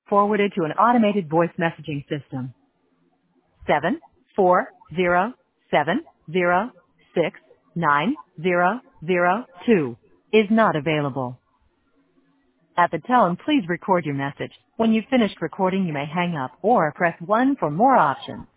forwarded to an automated voice messaging system. 74070690002 is not available. At the tone, please record your message. When you've finished recording, you may hang up or press 1 for more options.